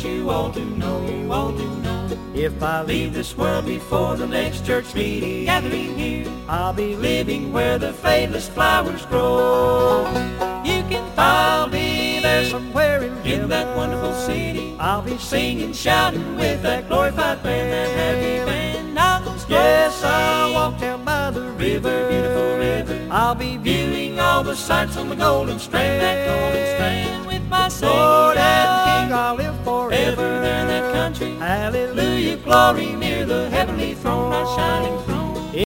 you all to know, you all to know. If I leave this world before the next church meeting gathering here, I'll be living where the fadeless flowers grow. You can I'll be there somewhere in that wonderful city. I'll be singing, shouting with that glorified band, that happy band. Yes, I'll walk down by the river, beautiful river. I'll be viewing all the sights on the golden strand, that golden strand with my Savior. Lord and King, I'll live forever there in that country. Hallelujah, glory near the heavenly throne, our shining throne.